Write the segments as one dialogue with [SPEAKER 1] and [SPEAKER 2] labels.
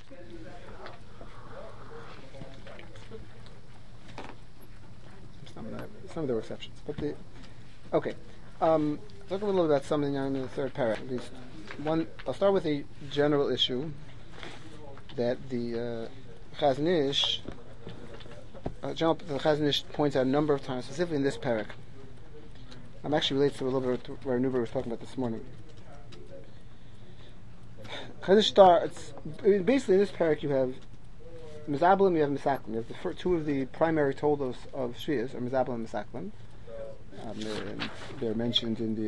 [SPEAKER 1] Some of there were exceptions, but okay. Talk a little about something in the third paragraph. At least one. I'll start with a general issue that the Chazon Ish, the Chazon Ish points out a number of times, specifically in this paragraph. Actually relates to a little bit to where Nuber was talking about this morning. Chazon Ish starts basically in this paragraph. You have Mizablim, you have Misaklim. You have the two of the primary toldos of Shvias are Mizablim and Misaklim. They're mentioned in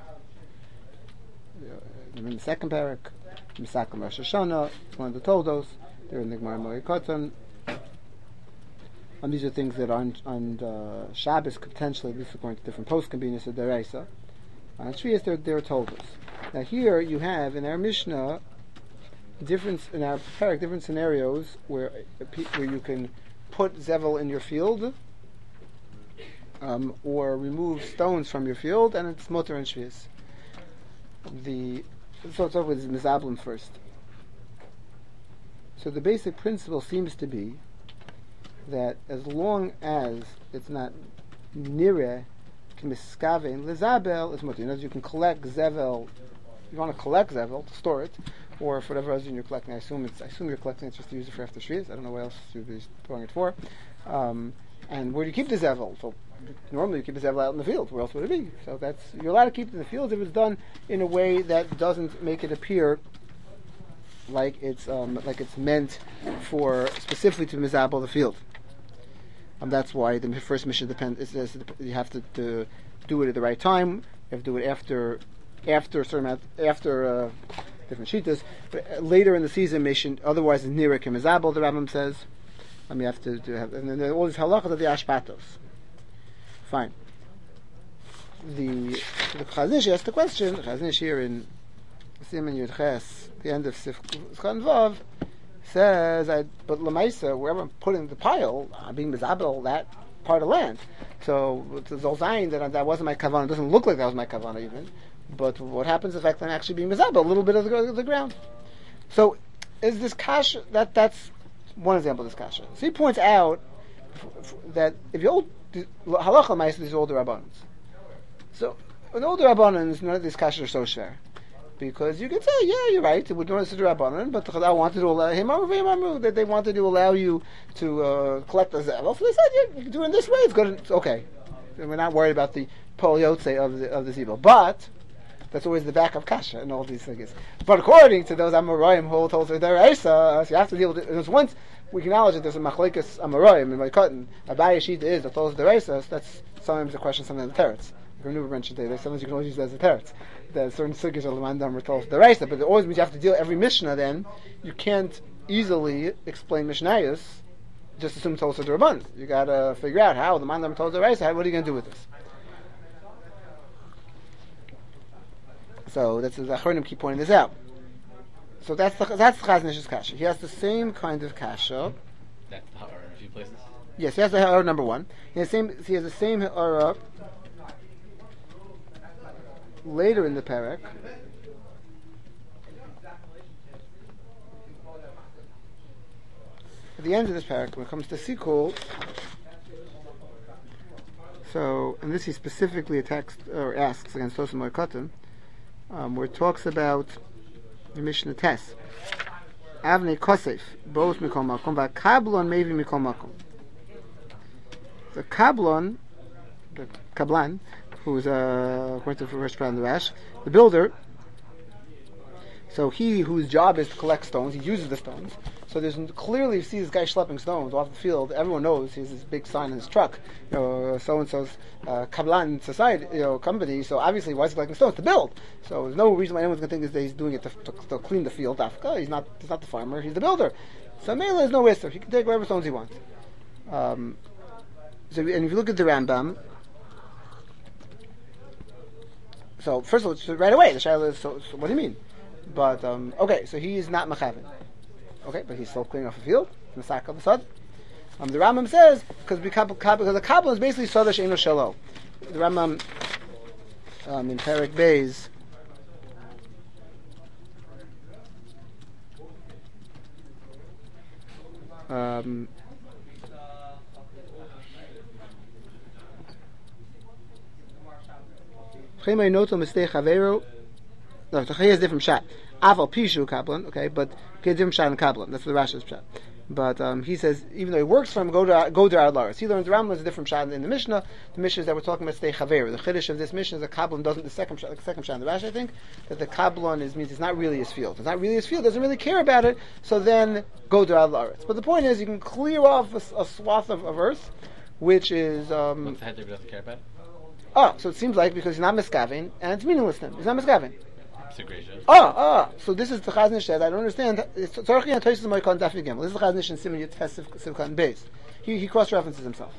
[SPEAKER 1] the second parak. Misaklim Rosh Hashanah, one of the toldos. They're in the Gemara Moed Katan. And these are things that on Shabbos could potentially, at least according to different post-convenience of Deraisa. On Shvias, they're toldos. Now here you have in our Mishnah different scenarios where you can put zevel in your field, or remove stones from your field, and it's mutter and shvius. So let's start with mizablim first. So the basic principle seems to be that as long as it's not nireh k'miskavein lezabel, it's mutter. You can collect zevel. You want to collect zevel to store it, or for whatever reason you're collecting. I assume you're collecting it just to use it for after shvius. I don't know what else you'd be storing it for. And where do you keep the zevel? So normally you keep the zevel out in the field. Where else would it be? So you're allowed to keep it in the field if it's done in a way that doesn't make it appear like it's meant for specifically to mizabel the field. That's why the first mission depends. It says you have to do it at the right time. You have to do it after a certain amount, after different shitas. But later in the season, mission otherwise it's nireh k'mizabel. The Rambam says. You have to have, and then all these halachas of the ashpatos. Fine. The Chazon Ish asked the question. Chazon Ish here in Siman Yud Ches, the end of Sifchan Vav, says, but Lamaisa, wherever I'm putting the pile, I'm being mizabel that part of land. So it's Zolzayin that wasn't my kavanah. It doesn't look like that was my kavanah even. But what happens is the fact that I'm actually being mizabel a little bit of the ground. So is this kash that's one example of this kasha. So he points out that if you hold halacha ma'aseh, these are older rabbanans. So in older rabbanans, none of these kashas are so share, because you could say, yeah, you're right, it would not consider rabbanan, but the Chazal wanted to allow him that they wanted to allow you to collect the zevel. So they said, yeah, you can do it in this way. It's good. It's okay. And we're not worried about the poliotze of the zevel, but that's always the back of kasha and all these things. But according to those Amoraim who hold the Deraisa, so you have to deal with it. Once we acknowledge that there's a machlekes Amoraim in my cotton, Abaye Shita is that those Deraisa, that's sometimes a question, sometimes the teretz. Like Nuber mentioned today, sometimes you can always use it as a teretz. There's certain sugyas of Lamandam are told Deraisa, but it always means you have to deal every Mishnah. Then you can't easily explain Mishnayos. Just assume it's also the Rabban. You got to figure out how the Mandam told Deraisa. What are you going to do with this? So that's the Achronim keep pointing this out. So that's the Chazon Ish's kasha. He has the same kind of kasha.
[SPEAKER 2] That's the ha'ara in a few places.
[SPEAKER 1] Yes, he has the ha'ara number one. He has the same ha'ara later in the parak. At the end of this parak, when it comes to Sikul, so and this he specifically attacks or asks against Tosim Moed where it talks about the Mishnah Tes. Avnei Kosef, both Mikol Makom, but Kablon maybe Mikol Makom. The Kablon, the Kablan, who's according to the first part of the Rash, the builder. So he whose job is to collect stones, he uses the stones. So there's clearly, you see this guy schlepping stones off the field. Everyone knows he has this big sign in his truck, so and so's Kablan society, company. So obviously, why is he collecting stones to build? So there's no reason why anyone's going to think that he's doing it to clean the field. Afka, he's not the farmer; he's the builder. So Mela is no risk. He can take whatever stones he wants. And if you look at the Rambam, so first of all, right away the shaila is so what do you mean? But okay, so he is not machavin. Okay, but he's still cleaning off the field from the sack of the sod. The Rambam says because the Kabbalah is basically sodash eno shalo. The Rambam in Perek Beis Um, no, the is different shot. Aval pishu kablan, okay, but different shot in kablan. That's the Rashi's shot. But he says even though he works for him, go there ad laris. He learns the Rambam is a different shot in the Mishnah. The Mishnah is that we're talking about stay chaver. The chiddush of this Mishnah is that kablan doesn't. The second shot in the Rashi, I think, that the kablan means it's not really his field. It's not really his field. Doesn't really care about it. So then go there ad laris. But the point is, you can clear off a swath of earth, which is.
[SPEAKER 2] What's the head doesn't care about?
[SPEAKER 1] So it seems like because he's not miskavin and it's meaningless then. He's not miskavin. So this is the Chazon says. I don't understand. This is the Chazon in Siman Yud Tes Sivkan Beis. He cross references himself.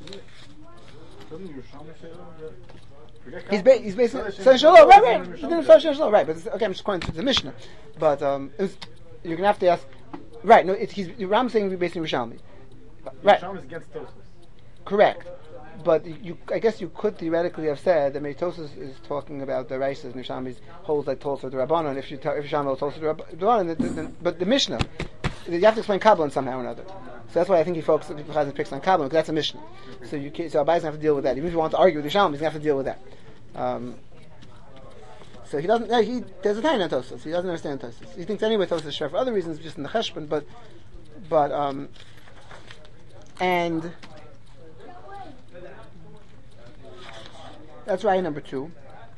[SPEAKER 1] He's basically Shalom, right. He didn't say Shalom, right. But okay, I'm just quoting to the Mishnah. But you're gonna have to ask. Right? No, Ram saying basically Rishalmi. Right.
[SPEAKER 3] Rishalmi is against Tosfos.
[SPEAKER 1] Correct. But I guess you could theoretically have said that Tosfos is talking about the Raisas and Yerushalmi holds like Tosfos the Rabbanon. If Yerushalmi holds Tosfos the Rabbanon, but the Mishnah, you have to explain Kabbalah somehow or another. So that's why I think he picks on Kabbalah because that's a Mishnah. So Abay's gonna have to deal with that. Even if you want to argue with Yerushalmi, he's gonna have to deal with that. So he doesn't. There's a time on Tosfos. He doesn't understand Tosfos. He thinks anyway Tosfos is share for other reasons, just in the Cheshbon. And. That's right, number 2.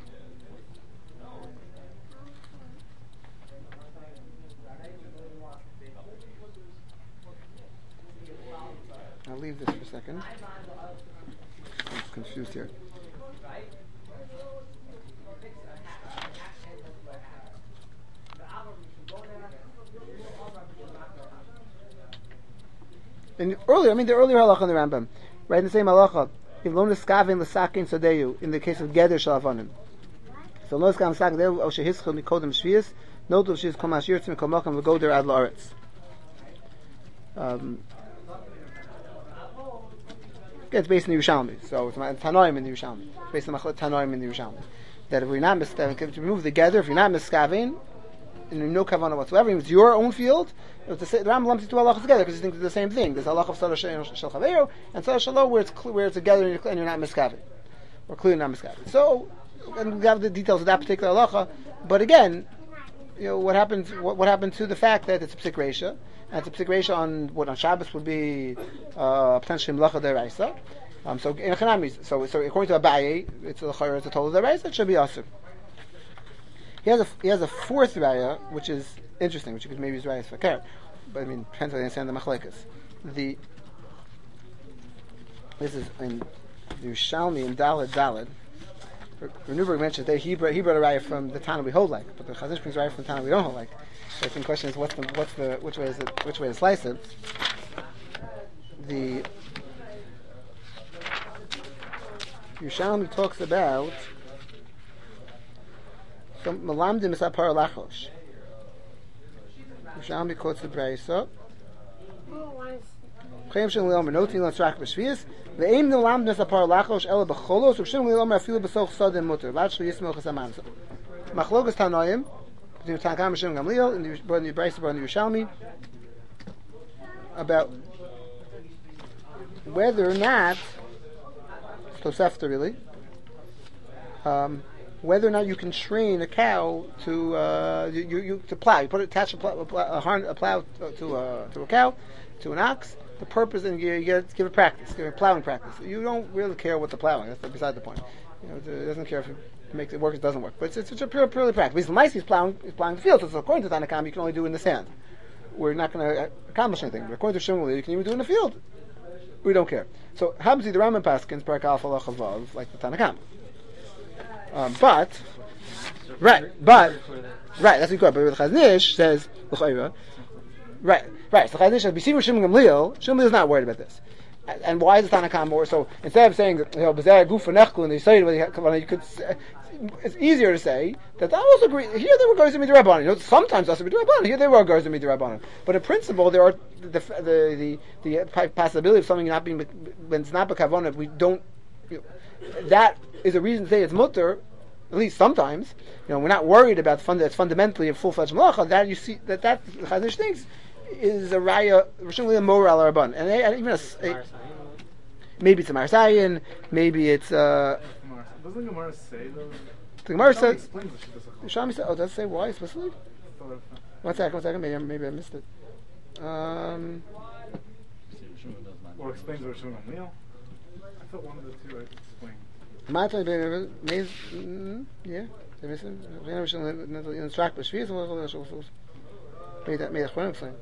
[SPEAKER 1] I'll leave this for a second. I'm confused here. The earlier halacha in the Rambam, right in the same halacha. In the case of Geder Shalavanim. So lo skam sak there o shehischel mikodem shvius no to shis kom ashir tzim komacham v'go der ad la'aretz. It's based in the Yerushalmi. So it's Tanoim in the Yerushalmi. It's based on Tanoim in the Yerushalmi. That if we're not miskavin, to remove the Geder, if you're not miskavin, and no kavanah whatsoever, it's your own field. The Rambam lumps the two halachas together because he thinks it's the same thing. There's halach of Sada Shel Chaveru and Sada Shalom where it's together and you're not miskavin, or clearly not miskavin. So, and we have the details of that particular halacha. But again, what happened to the fact that it's a psik reisha, and it's a psik reisha on what on Shabbos would be potentially melacha deraisa. So in Chanamis, so according to Abaye, it's a total deraisa. It should be asur. He has a fourth raya, which is interesting, which you could maybe use rayas fakir, but I mean depends on the understand the machlekes. This is in the Yerushalmi in Daled. Newberg mentioned that he brought a raya from the Tana we hold like, but the Chazon brings raya from the Tana we don't hold like. So I think the question is which way to slice it. The Yerushalmi talks about some malamdim is apar lachos. Yerushalmi quotes the brayso. Chaim shem leomer notin l'tzrak b'shvius. Ve'im malamdim is apar lachos ela b'cholos. U'shem leomer afilu b'soch sodim muter. Lachos yismol chasaman. Machlokas tanoim between Tanakam and Shem Gamliel in the brayso brought in the Yerushalmi about whether or not Tosefta really. Whether or not you can train a cow to to plow, you attach a plow to a cow, to an ox. The purpose, and you give it practice, give it plowing practice. You don't really care what the plowing. That's beside the point. It doesn't care if it makes it work, it doesn't work. But it's a purely practice. Because the mice is plowing the field. So according to Tanakam, you can only do it in the sand. We're not going to accomplish anything. But according to Shmuel, you can even do it in the field. We don't care. So happens to the Rambam Paskins, Parak Alpha Lachavav, like the Tanakam. Right. That's what you got. But the Chazon Ish says, right. So the Chazon Ish says, "B'sim Shimon Gamliel." Shimon is not worried about this. And why is the Tanakam more? So instead of saying, "B'zeh guf v'nechku," and they say you could. It's easier to say that I also agree. Here they were goes to midrabanan. Sometimes also midrabanan. Here they were goes to midrabanan. But in principle, there are the possibility of something not being when it's not b'kavana. We don't. That is a reason to say it's mutter, at least sometimes. We're not worried about it's fundamentally a full-fledged malacha. That you see that Chazon Ish thinks is a raya, a moral or a bun, and even maybe it's a marsayin, maybe it's
[SPEAKER 3] Doesn't Gemara say though?
[SPEAKER 1] the Gemara says.
[SPEAKER 3] Explains the Shittas
[SPEAKER 1] Shami said, "Oh, does it say why explicitly?"
[SPEAKER 3] HaChol.
[SPEAKER 1] One second. Maybe I missed it.
[SPEAKER 3] Or explains the Rishon Gamliel. I thought one of the two I could explain.
[SPEAKER 1] Yeah. In track, but Shvius made that explain.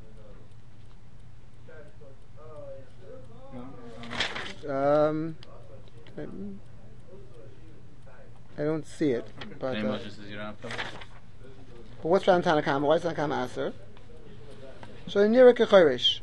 [SPEAKER 1] I don't see it, but what's from Tanakama? Why is Tanakama Aser? So Nira Kechorish.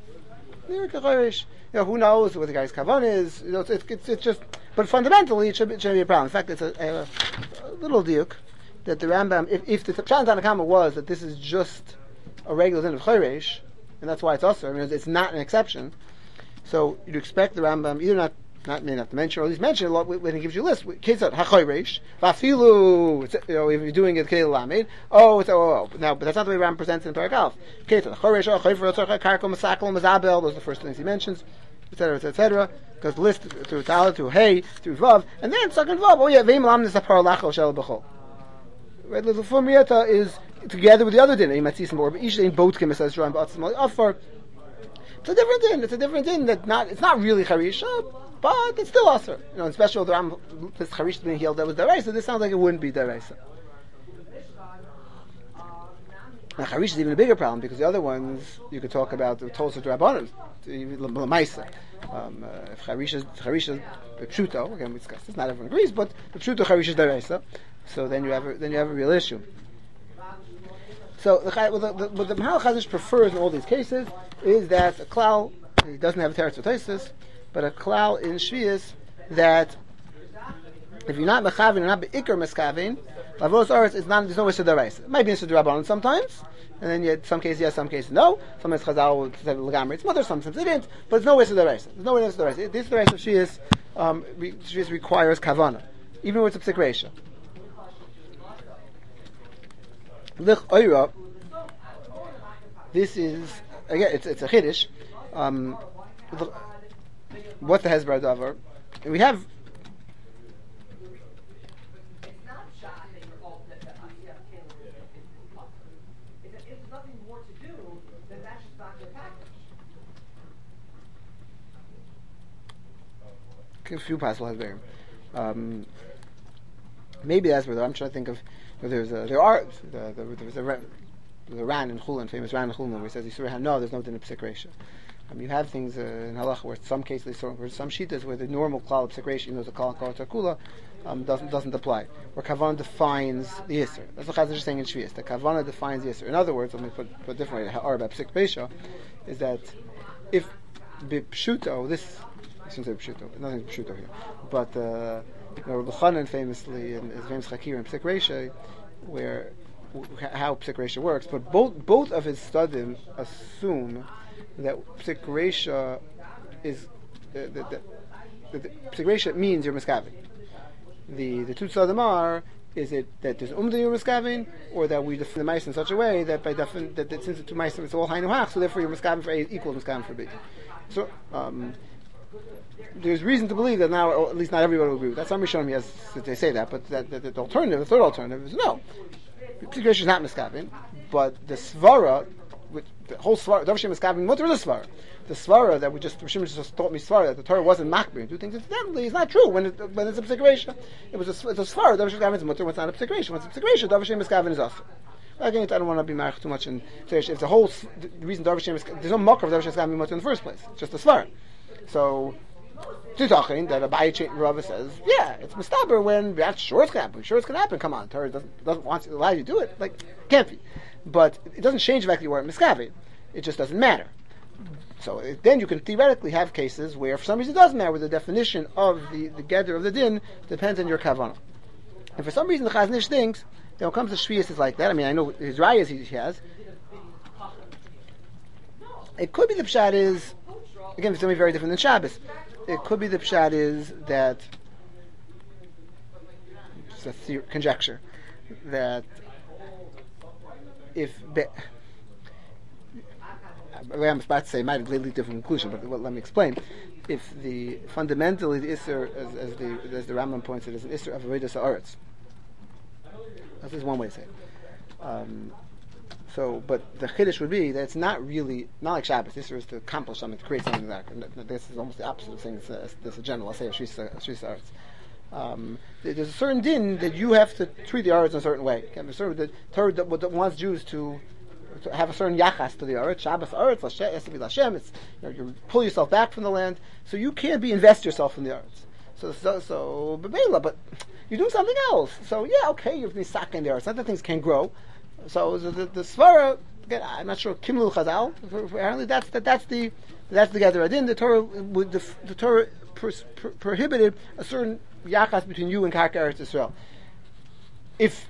[SPEAKER 1] Who knows what the guy's kavan is? It's just. But fundamentally, it should be a problem. In fact, it's a little diuk that the Rambam, if the Pshat Tanakama was that this is just a regular din of Choresh, and that's why it's also, it's not an exception. So you'd expect the Rambam either not to mention, or at least mention a lot when he gives you a list. Kitzat hachoresh, vafilu. If you're doing it kedel lamed. Now, but that's not the way Rambam presents in Parak Aleph. Kitzat hachoresh, hachofer, karko, masakol, mazabel. Those are the first things he mentions, etc., etc. Because the list through Tal, through Hey, through Vav, and then second Vav. Veim lam nisapar lachol shel b'chol. Right, the Fumiyata is together with the other din. You might see some more, but each in both kim says Ram b'atzim afar. It's a different din. It's a different din it's not really charisha, but it's still aser. Especially the Ram, this charish being healed that was deraisa. This sounds like it wouldn't be deraisa. Now charish is even a bigger problem because the other ones you could talk about the Tosa Drabanim, Lamaisa. If charish is pshuto, again we discussed this. Not everyone agrees, but the pshuto charish is deraisa. So then you have a real issue. So what the Mahal Chazish prefers in all these cases is that a klal, he doesn't have a teretz v'tosis, but a klal in Shvius that if you're not mechavin or not beikar meskavin, lavos aretz is not. There's no issur deraisa. It might be issur d'rabbanan sometimes, and then you some cases yes, some cases no. Sometimes Chazal will say legamri it's mother, sometimes it didn't. But it's no issur deraisa. There's no issur deraisa. This deraisa of Shvius requires kavana, even when it's a psik reisha. Lich oira. This is again. It's a chiddush. What's the hezbollah davar? We have. A few possible hezbollah. Maybe that's where I'm trying to think of. There's a Ran in Chulin, famous Ran in Chulin, where he says no, there's no din of psik reisha. You have things in halacha where some cases, where some shitas where the normal klal of psik reisha, even though it's a klal called takula, doesn't apply. Where kavanah defines the yisr. That's what Chazal is saying in Shvius. That kavanah defines the yisr. In other words, let me put a different way. Or about psik reisha is that if b'pshuto, this I shouldn't say b'pshuto, nothing b'pshuto here, but Rabbi Chanan famously in his famous Chakir in Psik Reisha, where how Psik Reisha works, but both of his studim assume that Psik Reisha is the Psik Reisha means you're miskavin. The two studim are is it that there's you're miskavin, or that we define the mice in such a way that by that since the two mice it's all hainu hach, so therefore you're miskavin for A is equal to miskavin for B. So there's reason to believe that now, or at least not everybody will agree with that. Some Rishonim yes, they say that, but the alternative, the third alternative is no. Psik Reisha is not miskavin, but the svara, the whole svara, Dav miskavin, what is the svara? The svara that Rishon just taught me svara that the Torah wasn't makbir. Do things incidentally is not true when it's a Psik Reisha. It's a svara. Dav miskavin is mutter. What's not a Psik Reisha? What's a Psik Reisha? Dav miskavin is also. Again, I don't want to be married too much in if the whole the reason Dav there's no makar of Dav miskavin mutter in the first place. It's just a svara. So. Talking that Abaye Rava says, yeah, it's mustaber when that's sure it's gonna happen. Sure it's gonna happen. Come on, Torah doesn't want to allow you to do it. Like can't be, but it doesn't change the fact that you weren't miskavin. It just doesn't matter. So then you can theoretically have cases where for some reason it doesn't matter, where the definition of the gather of the din depends on your kavanah. And for some reason the Chazon Ish thinks that when it comes to Shvius it's like that. I mean, I know his rayas he has. It could be the pshat is again it's going to be very different than Shabbos. It could be the pshat is that it's a conjecture that if the way I'm about to say might have a completely different conclusion, but let me explain. If fundamentally the Isser, as the Rambam points it, is an Isser of Avodas Haaretz. That's just one way to say it. But the Chiddush would be that it's not like Shabbos. Isser is to accomplish something, to create something like that. And this is almost the opposite of saying this a general essay of Shris Haaretz. There's a certain din that you have to treat the Aretz in a certain way. The Torah that wants Jews to have a certain yachas to the Aretz. Shabbos Aretz has to be Lashem. It's you pull yourself back from the land, so you can't invest yourself in the Aretz. But you're doing something else. So yeah, okay, you have to be sak in the Aretz. Not that things can't grow. So the Svara, again, I'm not sure Kimlu Chazal. Apparently, that's the gather adin. The Torah prohibited a certain yachas between you and Karka Eretz Yisrael. If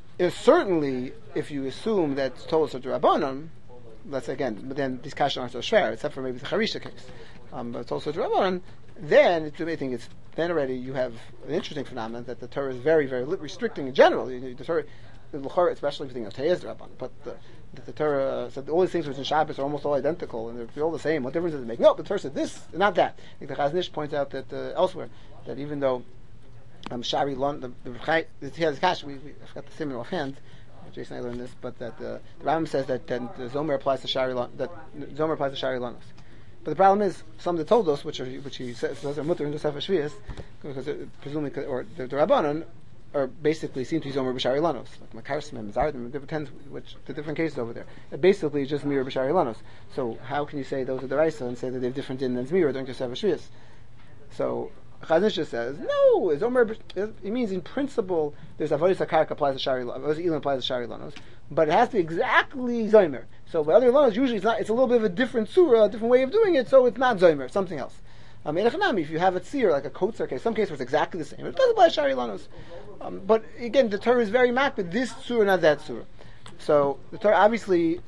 [SPEAKER 1] you assume that it's told to Rabbanon, but then these kasha aren't so schwer, except for maybe the Charisha case. But it's also to Rabbanon. Then then already you have an interesting phenomenon that the Torah is very, very restricting in general. The Torah, especially if you think of Teyez Rabban, but the Torah said all these things which in Shabbos are almost all identical and they're all the same. What difference does it make? No, the Torah said this, not that. I think the Chazon Ish points out that elsewhere that even though Shari Lon, the Kash, I forgot the simon offhand. Jason, I learned this, but that the Rambam says that the Zomer applies to Shari Lon, that Zomer applies to Shari Lonos. But the problem is, some of the Toldos, which he says are mutter in the Sefer Shvius, because presumably, or the Rabbanon, are basically seem to be Zomer B'Shari Lanos, like Makarsmim, Zardim, the different cases over there. It basically is just Mir B'Shari Lanos. So how can you say those are the Raisa and say that they have different din than Zmir during the Sefer Shvius? So Chazon Ish says no. It means in principle there's Avodas HaKarka applies to Shari Lanos, Avodas Ilan applies to Shari Lanos, but it has to be exactly Zomer. So by other Lanos usually it's not. It's a little bit of a different surah, a different way of doing it. So it's not Zomer, something else. If you have a tzir, like a kotzer case, some case where it's exactly the same, it doesn't apply to Shari Lanos. But again, the Torah is very makbid this surah, not that surah. So the Torah obviously,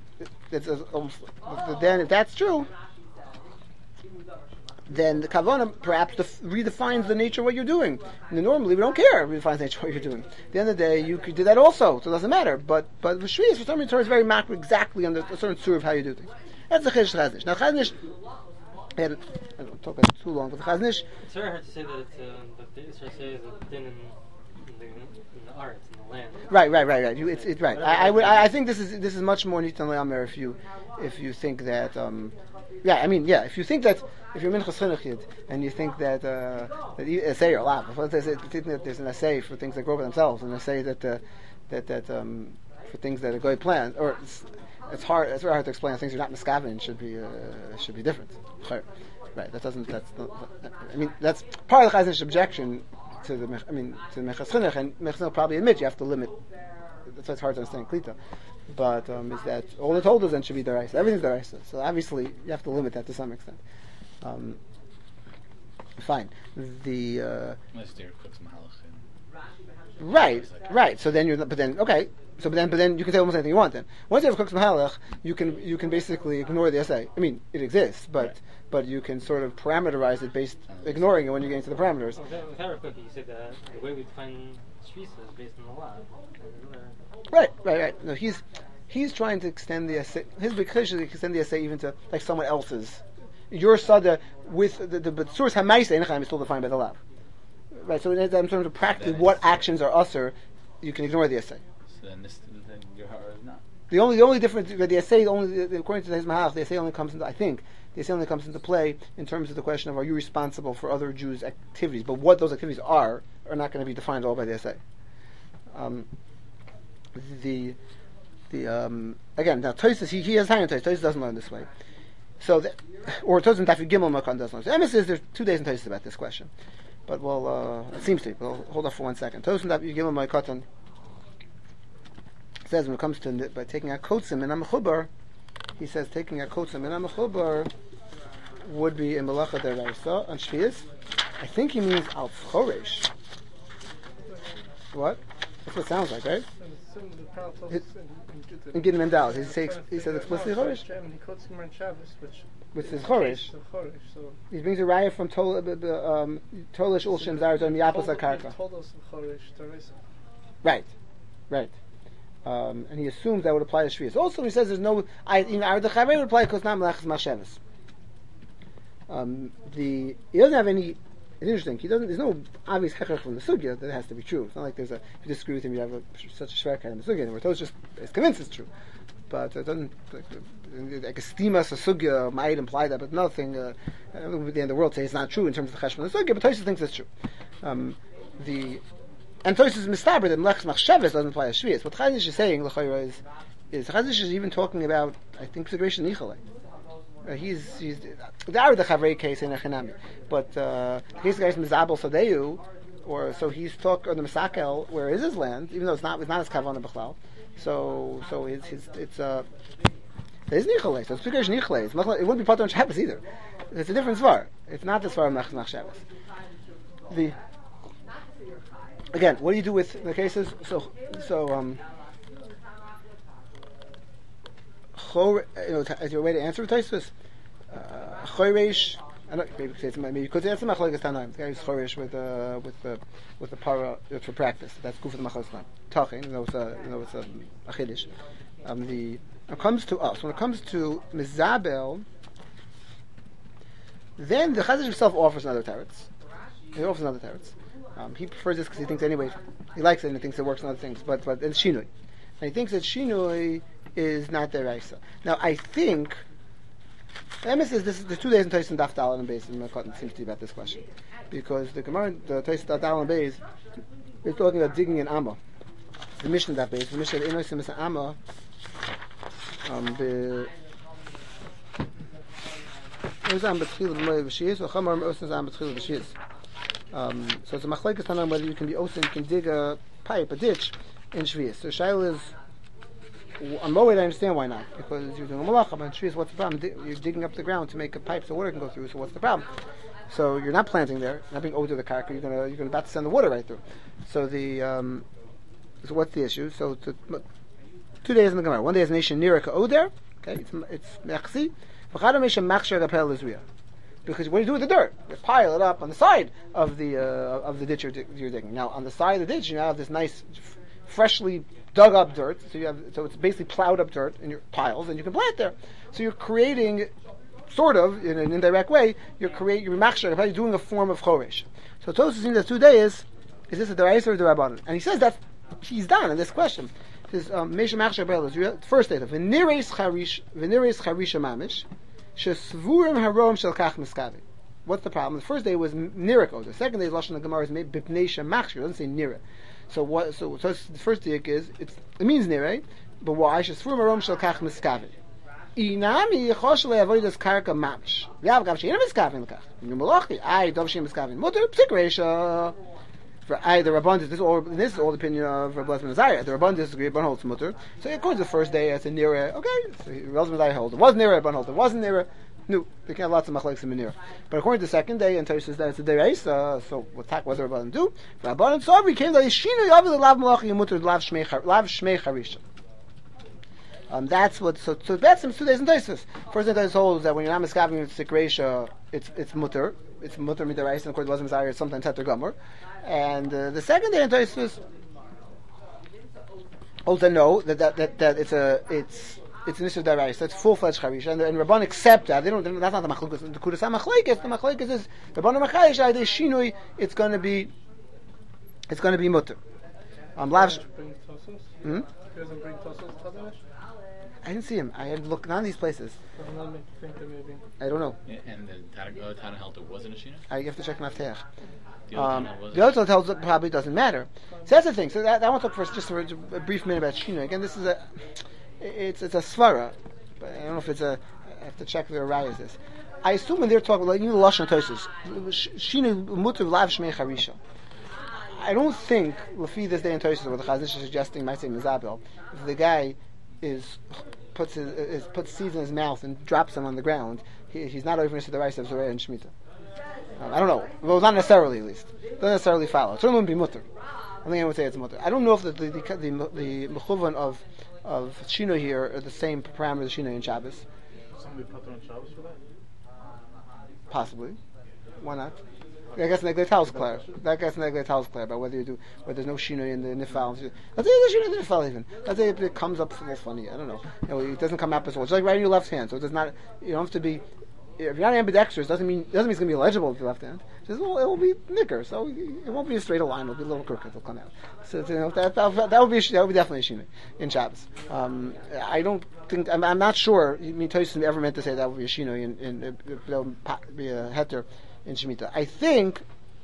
[SPEAKER 1] then if that's true, then the Kavanah perhaps redefines the nature of what you're doing. And normally we don't care if it redefines the nature of what you're doing. At the end of the day, you could do that also, so it doesn't matter. But with Shvius, for some reason, the Torah is very makbid exactly on a certain surah of how you do things. That's the Chiddush Chazon Ish. Now Chazon Ish, I don't talk about it too long, but the Chazon Ish.
[SPEAKER 4] It's very hard to say that it's that the Israel says that din in the arts, in the land.
[SPEAKER 1] Right. It's right. I think this is much more neat than Le'amer if you think that. If you think that if you're Minchas Chinuch and you think that essay or lav, if you think that there's an essay for things that grow by themselves, and an essay that for things that are going planned, or it's hard. It's very hard to explain how things are not miskaven should be different. Right. That's part of the Chazon Ish objection to the Minchas Chinuch, and Minchas Chinuch probably admit you have to limit. That's why it's hard to understand Klita. But is that all the told us then should be deraisa? Everything's deraisa. So obviously you have to limit that to some extent. Fine.
[SPEAKER 2] Unless they're cooks mahalach.
[SPEAKER 1] Right. So then okay. So but then you can say almost anything you want. Then once you have cooks mahalach, you can basically ignore the essay. I mean, it exists, but you can sort of parameterize it ignoring it when you get into the parameters.
[SPEAKER 4] With Haracookie, you said that the way we define Shvisa is based on the law.
[SPEAKER 1] Right. No, he's trying to extend the essay. His big chiddush is to extend the essay even to like someone else's. Your sada with the source hamaisa einachem is still defined by the law. Right. So in terms of practically what actions are usher, you can ignore the essay.
[SPEAKER 2] So then your heart is not.
[SPEAKER 1] The only difference with the essay, according to his mahalach, the essay only comes into play in terms of the question of are you responsible for other Jews' activities, but what those activities are not going to be defined all by the essay. Again, now Tosfos he has higher Tosfos. Tosfos doesn't learn this way. So, or Tosfos in Daf Gimel Makan doesn't learn. So Emes says there's 2 days in Tosfos about this question, but it seems to be. We'll hold off for 1 second. Tosfos in Daf Gimel Makan says when it comes to by taking out kotzim in Amachubar, he says taking out kotzim in Amachubar would be in Melacha Deraisa on Shvius. I think he means al choresh. What? That's what it sounds like, right? In Gidon Mendal, he says explicitly choresh. Which is choresh. He brings a raya from Tolish Ulshem Zaradon Yapos Akarka. Right. and he assumes that would apply to Shvius. Also, he says there's no, even Arad the Chavei would apply because not Melechus Machshavas. He doesn't have any. It's interesting. There's no obvious hechach from the sugya that has to be true. It's not like there's a. If you disagree with him, you have such a shver kind of sugya. And we're told just is convinced it's true, but it doesn't. Like a stimas a sugya might imply that, but nothing. At the end of the world, say it's not true in terms of the chesh from the sugya. But Tosfos thinks it's true. And Tosfos is mistaber that Melechus Machshavas doesn't apply to Shvius. What Chazon Ish is saying, l'chayra, is Chazon Ish is even talking about, I think, consideration nichalei. He's the Chavrei case in Echanami, but the case of the guy from Mizabel Sadeu, or so he's talk on the Masakel, where is his land, even though it's not his kavanah b'chlal. So it's nichalei. So it's consideration nichalei. It wouldn't be part on Shabbos either. It's a different svar. It's not the svar of Melechus Machshavas. Again, what do you do with the cases? Is your way to answer Tosfos? Choresh. Maybe you could say it's a machlokes tanaim. The guy who's choresh with the para for practice. That's good for the machlokes tanaim. Talking, it's a chiddush. When it comes to us, when it comes to Mizabel, then the Chazon himself offers another teretz. He offers another teretz. He prefers this because he thinks anyway he likes it and he thinks it works on other things. But it's shinui, and he thinks that shinui is not deraisa. Now I think the emes is this. There's 2 days in Tosfos Daf Daled and Beis and Mekatan seems to be about this question because the Gemara, the Tosfos Daf Daled and Beis is talking about digging in Amma. The Mishnah Daf Beis, the Mishnah Enosim is Amma. So it's a machlekes tanaim whether you can be osen, you can dig a pipe, a ditch in Shvius. So Shail is on Moed. I understand why not, because you're doing a malacha. But in Shvius, what's the problem? You're digging up the ground to make a pipe so water can go through. So what's the problem? So you're not planting there, not being owed to the karka. You're gonna about to send the water right through. So so what's the issue? So 2 days in the Gemara. 1 day is nation near oder. Okay, it's mechzi. Because what do you do with the dirt? You pile it up on the side of the ditch you're digging. Now, on the side of the ditch, you now have this nice, freshly dug up dirt. So it's basically plowed up dirt in your piles, and you can plant there. So you're creating, sort of, in an indirect way, you're doing a form of choresh. So Tosfos seems that 2 days is this a deraisa or a derabanan? And he says that he's done in this question. His Meisha Machshar Bel is first data. V'nireis charisha mamish shesvurim harom shel kach miskavi. What's the problem? The first day was niriko. The second day is lashon Gemara is made b'pneisha machshar. It doesn't say nira. So what? So the first diak is it means nire, but why shesvurim harom shel kach miskavi? Inami chosh le'avodas karka mamish. V'yav gav she'ina miskavi l'kach. Numalachi ay dov she'ina miskavi. Muter psik reisha. The Rabban, this is all the opinion of Rabbi Elazar ben Azariah. The Rabban disagree, Rabban holds mutter. So according to the first day, it's a nira. Okay, so Rabbi Elazar ben Azariah holds it was nira. Rabban holds it wasn't nira. No, they can have lots of machlekes in nira. But according to the second day, and Tosfos says that it's a deraisa. So what does the Rabban do? Rabban and Sabri came that Shinu Yavi the Lav Malachi Mutter Lav Shmei Charisha. That's what. So that's 2 days in Tosfos. First day Tosfos holds that when you're not miskaving with sikreisha, it's mutter. It's mutter midaraisa, and of course it wasn't Mizariah, it's sometimes heter gomer. And the second day in Tosfos holds that no, that it's an issue deraisa, it's full-fledged charisha, and Rabban accept that. They don't. That's not the machlokes. The kudasam machlekes. The machlekes is Rabban machayish ade shinui. It's going to be mutter. Lav. I didn't see him. I had looked none of these places. I don't know.
[SPEAKER 2] Yeah, and the Tana held it wasn't a Shina?
[SPEAKER 1] I have to check Maftech.
[SPEAKER 2] The other
[SPEAKER 1] tells it probably doesn't matter. So that's the thing. So that I want to talk first just for a brief minute about Shina. Again, this is it's a svara, but I don't know if it's a. I have to check the array is this. I assume when they're talking like even the lashon Tosfos, Shina muter lav shmei charisha. I don't think Lafi this day in Tosfos where the Chazon Ish is suggesting might say Mizabel, if the guy puts seeds in his mouth and drops them on the ground, he's not over into the rice of Zoreh and Shemitah. I don't know. Well, not necessarily, at least. Doesn't necessarily follow. It certainly wouldn't be mutter. I think I would say it's mutter. I don't know if the mechuvan of Shino here are the same parameters as Shino in Shabbos.
[SPEAKER 3] Somebody put on Shabbos for that?
[SPEAKER 1] Possibly. Why not? I guess Negley Tal's clear. That gets Negley Tal's clear about whether there's no Shino in the Nifal. Let's say there's Shino in the Nifal even. Let's say it comes up a little funny. I don't know. It doesn't come up as well. It's like right in your left hand, so it does not. You don't have to be. If you're not ambidextrous, doesn't mean it's going to be legible with your left hand. Just, well, it will be nicker, so it won't be a straight line. It'll be a little crooked. It'll come out. So that would be definitely a Shino in Shabbos. I don't think I'm not sure. I mean, Tosin ever meant to say that would be a Shino that would be a heter in Shemitah. I think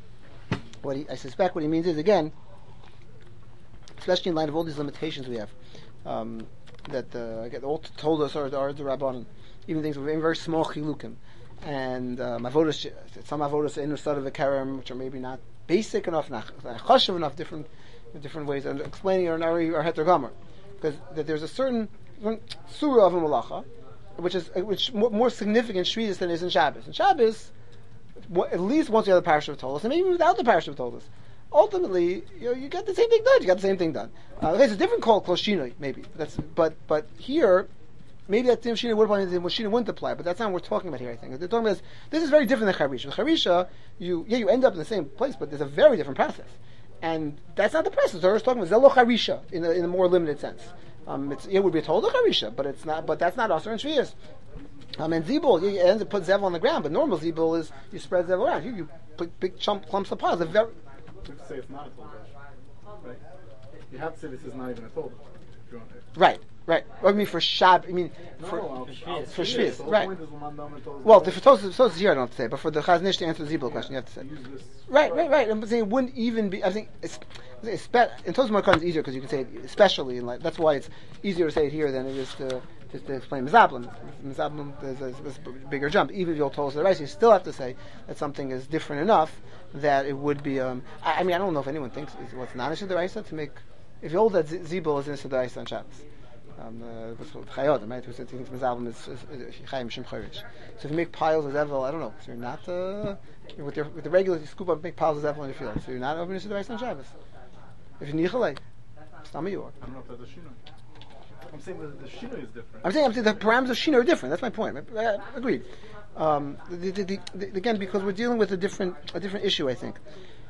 [SPEAKER 1] I suspect what he means is, again, especially in light of all these limitations we have, that all told us are the Rabbanon, even things with very small chilukim, and avodas, some avodas in the start of the karem, which are maybe not basic enough, not chashuv enough, different ways of explaining or heter gomer, because that there's a certain surah of a malacha, which more significant shvius than is in Shabbos. In Shabbos, at least once you have the parasha of Tolos, and maybe without the parasha of Tolos, ultimately you get the same thing done. You got the same thing done. It's a different call called Shinoi, maybe. But here, maybe that same Shinoi would apply, the Shinoi wouldn't apply. But that's not what we're talking about here. I think they're talking about this is very different than Charisha. With Charisha, you end up in the same place, but there's a very different process, and that's not the process. We're talking about Zelo Charisha in a more limited sense. It would be told Charisha, but it's not. But that's not Asur and Shvius. And Zibul, you end up put Zevel on the ground, but normal Zibul is you spread Zevel around. You put big clumps of piles.
[SPEAKER 3] You have to say it's not a Tolda, right? You have to say this is not even a Tolda. If you want to. Right. I mean for Shab. I mean for Shvius. Right. Well, for Tosos here I don't have to say, but for the Chaznish to answer the Zibul question, you have to say. Right. I'm saying it wouldn't even be. I think in Tosos Markan it's easier because you can say it especially in like. That's why it's easier to say it here than it is to explain Mizablim. Mizablim is a bigger jump. Even if you'll tell us the rice, you still have to say that something is different enough that it would be. I mean, I don't know if anyone thinks what's not Nishad Deraisa to make. If you hold that Zibul is Nishad Deraisa on Shabbos, Chayodim, right? Who said thinks Mizablim is Chaim Shem Chorich. So if you make piles of Zevel, I don't know. So you're not with the regular you scoop up, make piles of Zevel in your field. So you're not over Nishad Deraisa on Shabbos. If you're Nichalei, Stama you are. I don't know if that's a Shino. I'm saying the Shino is different.
[SPEAKER 1] I'm saying the parameters of Shino are different. That's my point. Agreed. Again, because we're dealing with a different issue, I think.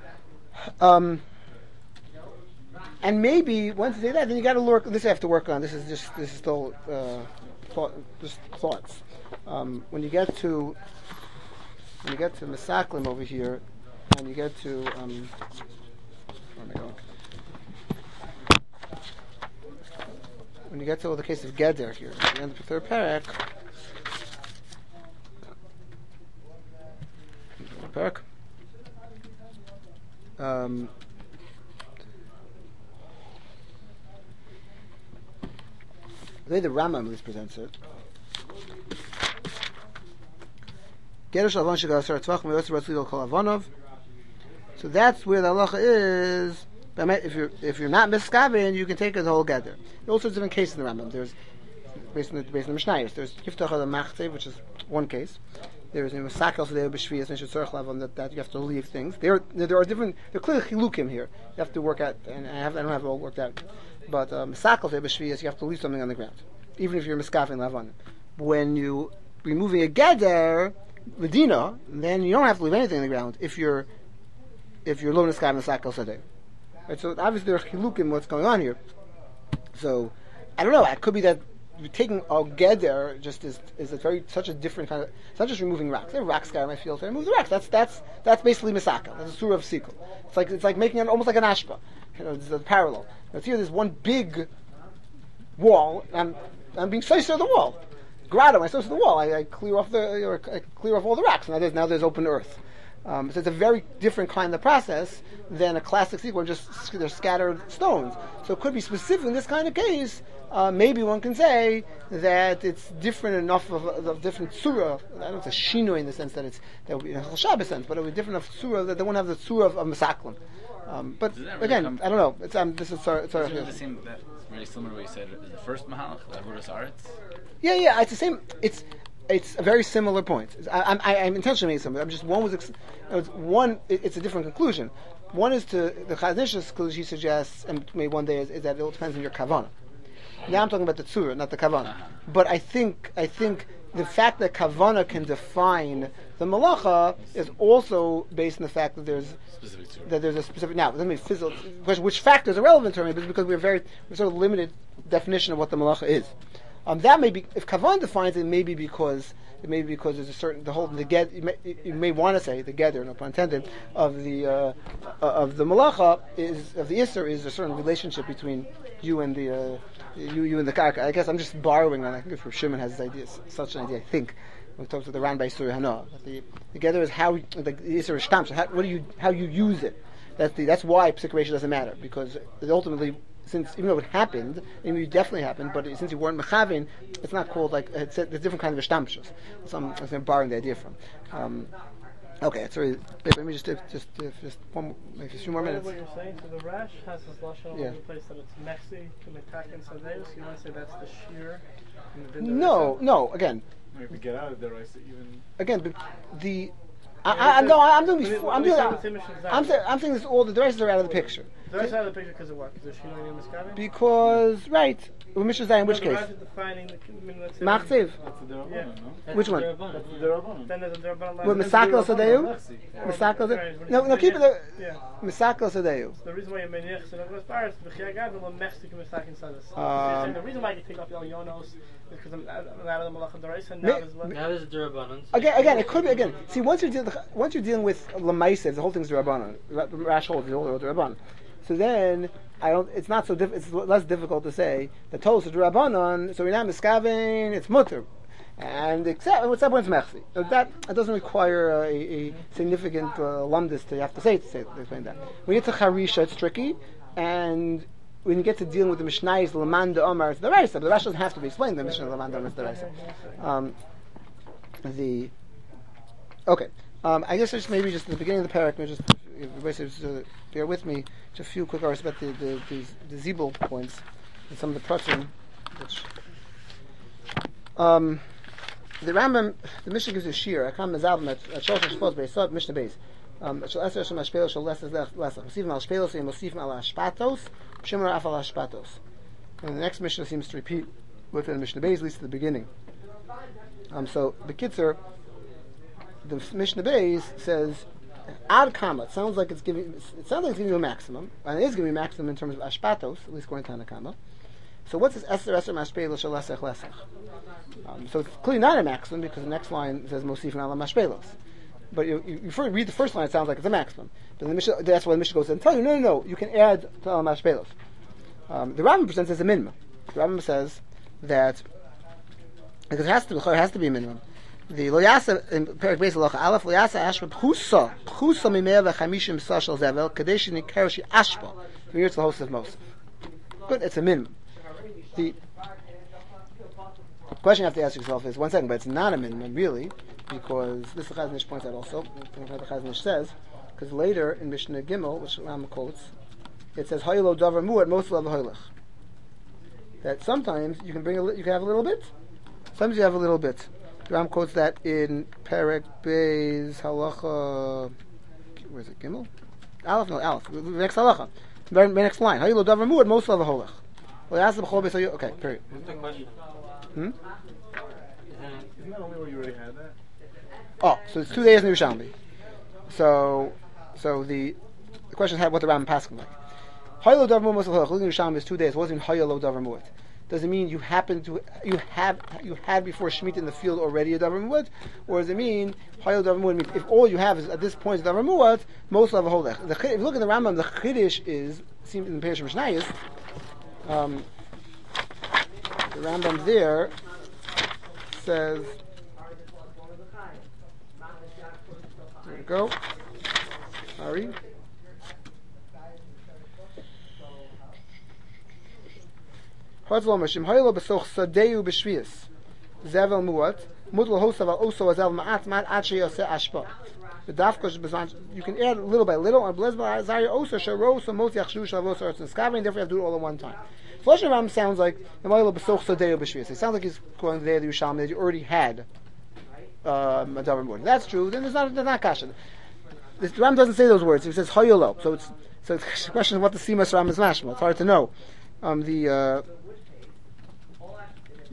[SPEAKER 1] And maybe once you say that, then you got to work. This I have to work on. This is still thoughts. When you get to Mesaklim over here, and you get to where am I going? When you get to the case of Geder here, at the end of the third parak, the way the Rambam presents it, Geder Shalvan Shegasar Tzvach Me'osir Ratzidol Kol Avonov. So that's where the halacha is. If you're not miskaven, you can take the whole gather. There are all sorts of different cases in the Rambam. There's based on the Mishnayos. There's Yiftach al Machzev, which is one case. There's Sakel Sedei B'Shvius and Shetzorach Lavan that you have to leave things. There are different. There are clearly chilukim here. You have to work out, and I don't have it all worked out. But Sakel Sedei B'Shvius, you have to leave something on the ground, even if you're miskaven Lavan. When you removing a gather Medina, then you don't have to leave anything on the ground if you're lo miskaven Sakel Sedei. Right, so obviously there are chilukim what's going on here. So I don't know. It could be that taking a geder just is such a different kind of. It's not just removing rocks. There are rocks scattered in my field. So I remove the rocks. That's basically misaka. That's a surah of sikul. It's like making it almost like an ashpa. It's a parallel. It's here. There's one big wall. I'm being sliced on the wall. Grotto. I slice the wall. I clear off all the rocks. Now there's open earth. So it's a very different kind of process than a classic sequel, just they're scattered stones. So it could be specific in this kind of case. Maybe one can say that it's different enough of different surah. I don't know if it's a shino in the sense that would be in a Shabbos sense, but it would be different of surah that they won't have the surah of Mesaklim. But really again, I don't know. It's this is sorry.
[SPEAKER 2] Is it the same? That's very similar to what you said. Is the first mahalach the Avodas Aretz?
[SPEAKER 1] Yeah. It's the same. It's a very similar point. I'm intentionally making something. I'm just it's a different conclusion. One is to the Chaznish's conclusion. He suggests, and maybe one day is that it all depends on your kavanah. Now I'm talking about the tzura, not the kavanah. But I think the fact that kavana can define the malacha is also based on the fact that there's a specific. Now, let me physical question: which factors are relevant to me? Because we're sort of limited definition of what the malacha is. That may be if kavan defines it, maybe because there's a certain you may want to say the gather, no pun intended, of the malacha of the isser is a certain relationship between you and the karka. I guess I'm just borrowing on. I think if Shimon has his ideas, such an idea. I think when we talk to the Ran by Surah Hana, the gather is how the isser is shtamsh. How you use it. That's why psikration doesn't matter, because ultimately, since even though it happened, it definitely happened, but since you weren't mechavin, it's not called like it's a different kind of shtamshus. So I'm borrowing the idea from. Okay, sorry. Let me just maybe a few more minutes.
[SPEAKER 5] What you're saying? So the Rash has this lashon all over the place that it's mexi, k'metak, and sadeus. You want to say that's the shear?
[SPEAKER 1] No. Again.
[SPEAKER 3] If we get out of the rice, even
[SPEAKER 1] again the. I'm saying this all the rices are out of the picture.
[SPEAKER 5] The rices are out of the picture because of what? Because the shino is miskaven?
[SPEAKER 1] Because right. Mishnah Zayin, in which case? Machziv. Which one?
[SPEAKER 3] That's the Derabanan.
[SPEAKER 5] Then there's a Derabanan.
[SPEAKER 1] With Misakal Sadeu? Misakal Sadeu? No, keep it there. Misakal Sadeu.
[SPEAKER 5] The reason why you menich so was bars b'chiyah gad will mechstik misakin sadas. The reason why you take off your yonos is because I'm out of the malach deraisa and now
[SPEAKER 4] there's a Derabanan.
[SPEAKER 1] Again, it could be See, once you're dealing with Lamaisa, the whole thing's Derabanan. Rash holds the whole Derabanan. So then it's not so it's less difficult to say the Tolos is Rabbanon, so we're not miskavein, it's mutter. And except what's that point mechsi. That doesn't require a significant lumdus to have to explain that. When you get to Harisha, it's tricky, and when you get to dealing with the Mishnayis, Lamanda Omar, it's the Raisa, but the Rash doesn't have to be explained. The Mishnah Lamanda Omar is the Raisa. Okay. I guess maybe just at the beginning of the parak, just bear with me. Just a few quick words about the Zibul points and some of the pratim. Which the Rambam, the Mishnah gives a shir. I come mezalm at Shlosh Shpos Beisod Mishnah Beis. Shal Eser Shel Mashpelos Shal Lesser Lesser. Mosifim Al Shpelos and Mosifim Al Ashpatos. Shimmer Af Al Ashpatos. And the next Mishnah seems to repeat within Mishnah Beis, at least at the beginning. So the Kitzer. The Mishnah Beis says ad kama. It sounds like it's giving you a maximum, and it is giving you a maximum in terms of ashpatos, at least according to Tanakama. So what's this eser mashpelos shalesech lesech? So it's clearly not a maximum because the next line says mosifin ala mashpelos. But you read the first line, it sounds like it's a maximum. But that's why the Mishnah goes and tell you, no, you can add to ala mashpelos. The Rambam presents as a minimum. The Rambam says that because it has to be a minimum. The loyasa in Perak Beis Halacha Aleph loyasa ashpa pchusa mimea v'chamishim sa shel zevel kadesh nikaroshi ashpa. Here it's the host of Moshe. Good, it's a minimum. The question you have to ask yourself is, one second, but it's not a minimum really, because this Chazon Ish points out also. The Chazon Ish says, because later in Mishnah Gimel, which Rambam quotes, it says haylo davar muad most of hoylech. That sometimes you can have a little bit. Sometimes you have a little bit. The Ram quotes that in Perek Beis Halacha. Where is it? Gimel? Aleph? No, Aleph. The next Halacha. The next line. Hayilo davar muad most of the holach. Well, ask the b'chol beis. Okay, period.
[SPEAKER 4] What's the question?
[SPEAKER 3] Isn't that only where you already had that?
[SPEAKER 1] Oh, so it's 2 days in Yerushalmi. So the question is what the Ram Paskin like. Hayilo davar muad most of the holach. Looking at Yerushalmi is 2 days. What does it mean hayilo davar muad? Does it mean you had before Shemitah in the field already a davar muad, or does it mean hayil davar muad? Means if all you have is at this point is davar muad, most of a holech. If you look at the Rambam, the chiddush seems in the Parish of Mishnayos. The Rambam there says, there we go. Sorry. Hatzlo Mashim Haylo Besoch Sadeu B'Shvius Zevel Muat Mudlo Hosav also Azel Ma'at Mat Achi Yoseh Ashpa. The Dafkosh Bezan you can add little by little. And Blezba Azari also Sharo so Mot Yachshu Shavos Arts and Skavi, and therefore you have to do it all at one time. Flushing Ram sounds like Haylo Besoch Sadeu B'Shvius. It sounds like he's going to the Yerushalmi that you already had a davar muad. That's true. Then there's not kasha. The Ram doesn't say those words. He says Haylo. So it's a question of what the Simas Ram is mashma. It's hard to know. The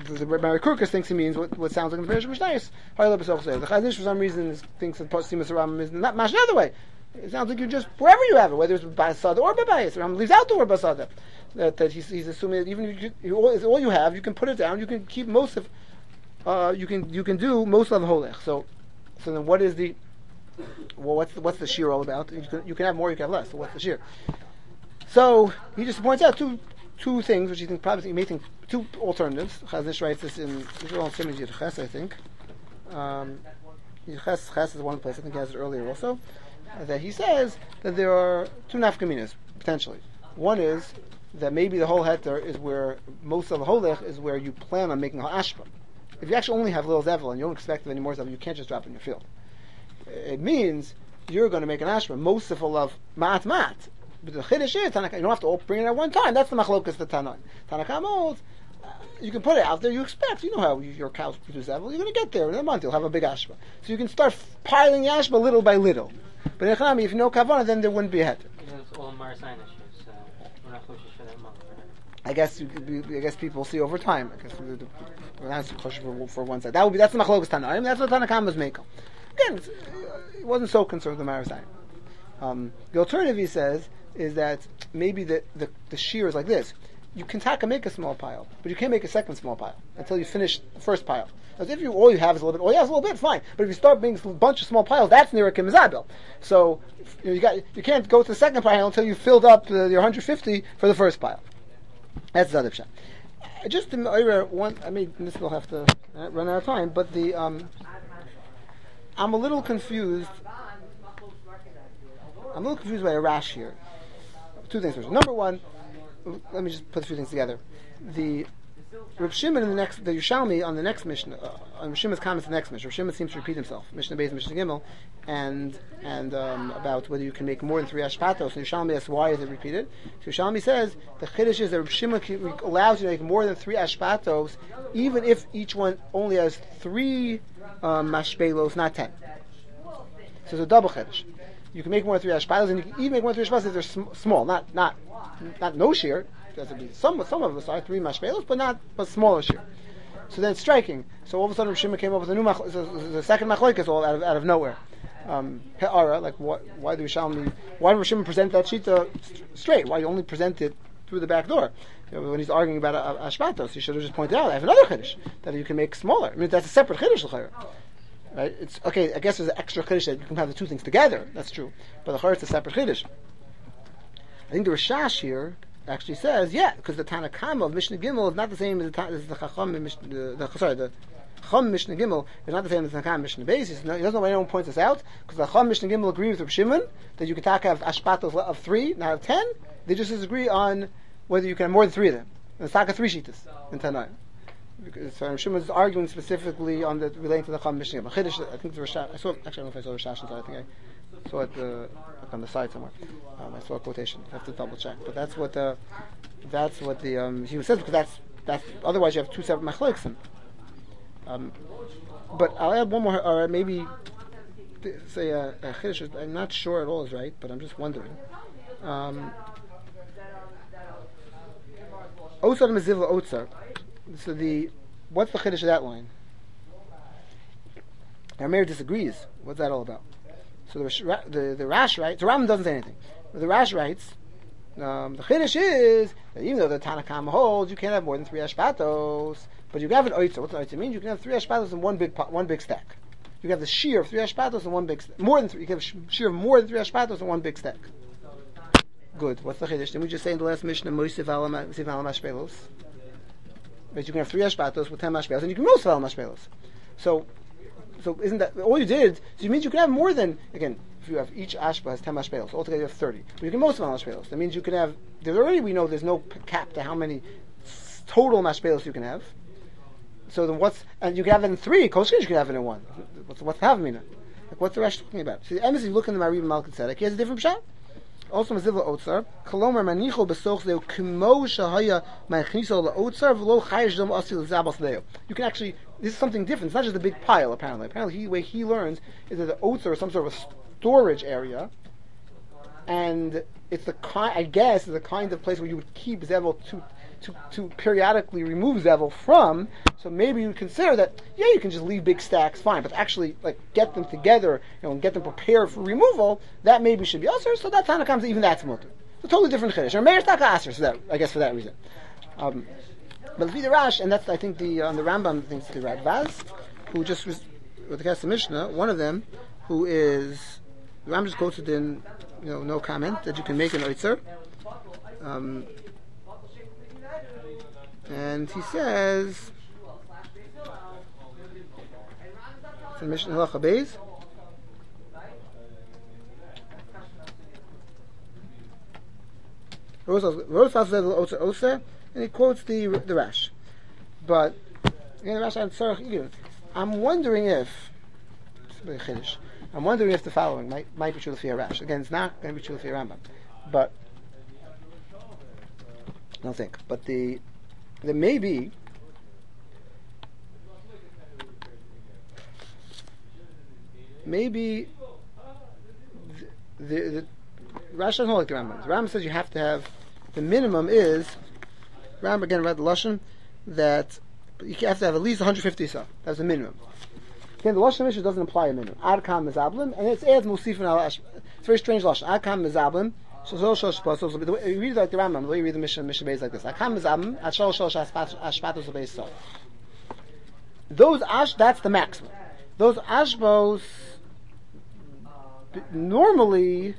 [SPEAKER 1] the Mary Kurkus thinks he means what sounds like in the Parish of Mishnayos. The Chazon for some reason thinks that Simas Rambam is not mash another way. It sounds like you just wherever you have it, whether it's Basada or Babayis. Rambam leaves out the word Basada. That he's assuming that even if all you have, you can put it down. You can keep most of. You can do most of the holech. So then what is the? Well, what's the shear all about? You can have more, you can have less. So what's the shear? So he just points out two things, which you may think two alternatives. Chaznish writes this in Simon Yirches, I think. Yirches is one place. I think he has it earlier also. That he says that there are two nafkaminas potentially. One is that maybe the whole heter is where most of the holech is where you plan on making ha'ashpa. If you actually only have little zevel and you don't expect any more zevel, you can't just drop it in your field. It means you're going to make an ashra most of ma'at. But the chiddush is you don't have to all bring it at one time. That's the machlokas the Tanaim. Tanakam holds you can put it out there. You expect, you know how your cows produce zevel. You're going to get there in a month. You'll have a big ashra. So you can start piling the ashra little by little. But in Chanami, if you know kavana, then there wouldn't be a heter.
[SPEAKER 4] It's all Marasayan issues, so we're not kosher for that month.
[SPEAKER 1] I guess people see over time. I guess we're not kosher for one side. That's the machlokas Tanaim. That's what Tanakam was making. Again, he wasn't so concerned with the Marasayim. The alternative, he says, is that maybe the shear is like this. You can make a small pile, but you can't make a second small pile until you finish the first pile. As if all you have is a little bit, fine. But if you start making a bunch of small piles, that's near a kimizabel. So you can't go to the second pile until you filled up your 150 for the first pile. That's the other shot. Just to one, this will have to run out of time. But I'm a little confused. by a rash here. Two things. Number one, let me just put a few things together. The Reb Shimon the Yerushalmi on the next Mishnah, on Reb Shimon's comments the next Mishnah. Reb Shimon seems to repeat himself. Mishnah Beis, Mishnah Gimel, and about whether you can make more than 3 ashpatos. So Yerushalmi asks why is it repeated. So Yerushalmi says the chiddush is that Reb Shimon allows you to make more than 3 ashpatos, even if each one only has 3 mashpelos, not 10. So it's a double chiddush. You can make more than 3 ashpatos, and you can even make more than 3 ashpatos if they're small, not no shear. There has to be some of us are 3 mashpelos, but smaller shear. So then it's striking. So all of a sudden, Reb Shimon came up with a new the second machlokes all out of nowhere. Pe'ara, like why did Reb Shimon present that shita straight? Why only present it through the back door? When he's arguing about ashpatos, he should have just pointed out, I have another chiddush that you can make smaller. That's a separate chiddush l'chayr. Right? It's okay. I guess there's an extra chiddush that you can have the two things together. That's true, but the chayr is a separate chiddush. I think the Rashash here actually says, because the Tanakama of Mishnah Gimel is not the same as the Chacham the Chacham Mishnah Gimel is not the same as the Tanakama Mishnah Beis. He doesn't know why anyone points this out, because the Chacham Mishnah Gimel agrees with Reb Shimon that you can have ashpatos of 3, not of 10. They just disagree on whether you can have more than 3 of them. And it's taka 3 shitas in Tanaim. So Reb Shimon is arguing specifically on relating to the Chacham Mishnah Gimel. I think the Rashash. I don't know if I saw Rashash inside. I think I saw it on the side somewhere. I saw a quotation. I have to double check. But that's what the he says, because that's otherwise you have 2 separate machlokes. But I'll add one more, or maybe say a chiddush. I'm not sure at all is right, but I'm just wondering. Osar mezivla otzar. So what's the chiddush of that line? Our mayor disagrees. What's that all about? So the Rash writes, the Rambam doesn't say anything. But the Rash writes, the chiddush is that even though the Tanakama holds you can't have more than 3 ashpatos, but you can have an oitzer. What's an oitzer mean? You can have 3 ashpatos in one big stack. You can have the shear of 3 ashpatos in one big stack. More than 3. You can have shear of more than 3 ashpatos in one big stack. Good. What's the chiddush? Didn't we just say in the last Mishnah, Moisiv ala mashpelos? But you can have 3 ashpatos with 10 mashpelos, and you can Moisiv ala mashpelos. So isn't that all you did? So it means you can have more than, again, if you have each ashpa has 10 mashpelos, altogether you have 30. But you can most of them mashpelos. That means you can have. We know there's no cap to how many total mashpelos you can have. So then and you can have it in 3. Koshkin you can have it in 1. What's the havamina? Like what's the Rash talking about? See, the embassy look in the Mariv Malkat Tzedek. He has a different shot. Also, Mazivla Otzar, Kolomer Manicho Besoch Leo Kimo Shahaya Manicho La Otzar V'lo Chayish Dom Asil Zabas Leo. You can actually. This is something different. It's not just a big pile. Apparently, the way he learns is that the Otzar is some sort of a storage area, and it's the kind of place where you would keep zevel to periodically remove Zevel from. So maybe you consider that, yeah, you can just leave big stacks, fine, but actually like get them together, and get them prepared for removal, that maybe should be Asr. So that Tana comes, even that's Mutter. It's a totally different Chiddush. Or Meir's Taka Asr, so that, I guess for that reason. But the Rash, and that's I think the Rambam thinks the Radvaz, who just was with the Kesef Mishnah, one of them, who is the Rambam just quoted in no comment that you can make an Oitzer. And he says, it's in Mishnah Halacha Beis, and he quotes the Rash. But again, the Rash on Tzarech, I'm wondering if the following might be true for Rash. Again, it's not going to be true for Rambam, but I don't think. But there may be the Rash doesn't like the Rambam. The Rambam says you have to have the minimum is Rambam again read the Lashon that you have to have at least 150 so. That's the minimum. Again, the Lashon Mishnah doesn't apply a minimum. Ad kam mezablim, and it's ad musifin al ash. It's very strange Lashon. Ad kam mezablim. So the way you read it like the Rambam, the way you read the Mishnah Beis like this. Ad kam mezablim, ad shol ashpatos beis so. Those ash, that's the maximum. Those ashbos normally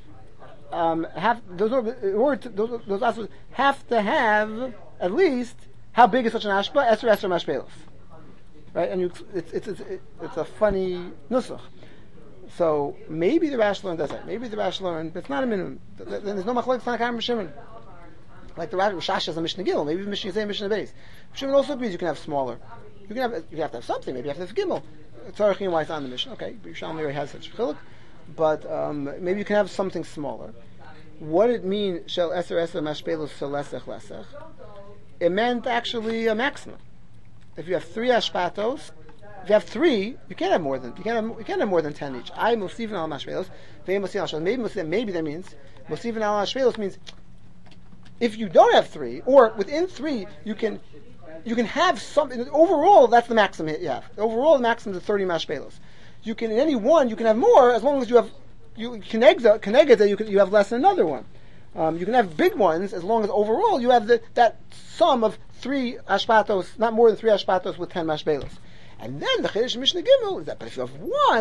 [SPEAKER 1] have those ashbos have to have at least how big is such an ashba? Esser mashpelos. Right, and it's a funny nusach. So maybe the Rash learned does that. Maybe the Rash learned, but it's not a minimum. Then there's no machlokes Tanakh Shimon. Like the Rash has a Mishnah Gimel. Maybe the Mishnah say Mishnah Beis. Shimon also agrees you can have smaller. You have to have something. Maybe you have to have Gimel. Tzarechim why it's on the Mishnah. Okay, but Yerushalmi already has such chiluk. But maybe you can have something smaller. What it means? Shel eser mashpelos shel lesech. It meant actually a maximum. If you have 3 ashpatos, if you have 3, you can't have more than 10 each. I musivin al mashpelos, maybe that means musivin al mashpelos means if you don't have 3, or within 3, you can have something. Overall, that's the maximum you have. Overall, the maximum is 30 mashpelos. You can in any one you can have more as long as you have you have less than another one. You can have big ones as long as overall you have that sum of 3 ashpatos, not more than 3 ashpatos with 10 mashbelos. And then the Chiddush Mishnah Gimel is that, but if you have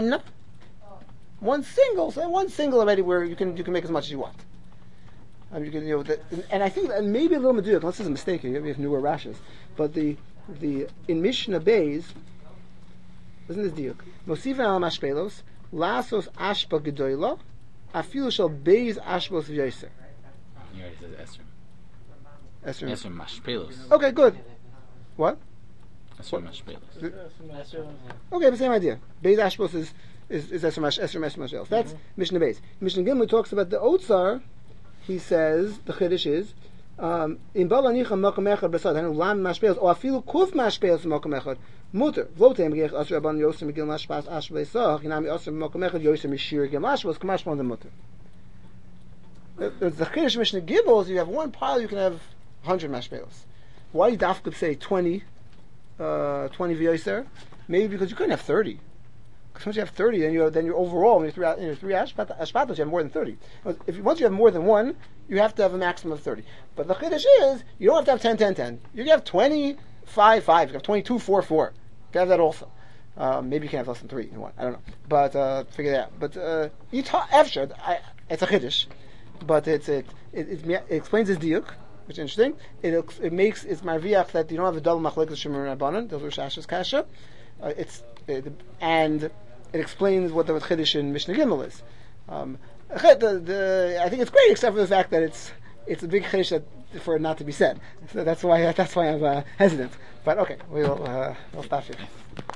[SPEAKER 1] one single already, where you can make as much as you want. And I think, and maybe a little meduyuk, unless it's a mistake here, we have newer rashes, but the in Mishnah Beis, isn't this diuk? Mosifin al mashbelos, lasos ashpa gedoyla, afilu shel beis ashbos v'yoser.
[SPEAKER 2] He already says
[SPEAKER 1] Esrim.
[SPEAKER 2] Esrim mashpelos.
[SPEAKER 1] Okay, good. What?
[SPEAKER 2] Esrim mashpelos.
[SPEAKER 1] Okay, the same idea. Beis ashbos is Esrim mashpelos. That's Mishnah Beis. Mishnah Gimel talks about the Otsar. He says the Chiddush is in balanicha makom echad b'sad hanu lam mashpelos or afilu kuf mashpelos makom echad muter v'lotem gech asher aban yosem gil mashpas ashbei sach hinami asher makom echad yosem mishir gil mashpos kamashpon the muter. The Chiddush Mishnah Gimel is you have one pile, you can have 100 mashpelos. Why did Daf could say 20 v'yoser? Maybe because you couldn't have 30. Because once you have 30, then you're overall, when you're 3 ashpatos, you have more than 30. Once you have more than one, you have to have a maximum of 30. But the Chiddush is, you don't have to have 10. You can have 20, 5. You can have 22, 4. You can have that also. Maybe you can have less than 3 in one. I don't know. But figure that out. But after, it's a Chiddush. But it explains his diuk, which is interesting. It makes it's marviach that you don't have a double machlekes shemur and rabbanon. Those are shashas kasha. And it explains what the chiddush in Mishnah Gimel is. I think it's great, except for the fact that it's a big chiddush for it not to be said. So that's why I'm hesitant. But okay, we'll stop here.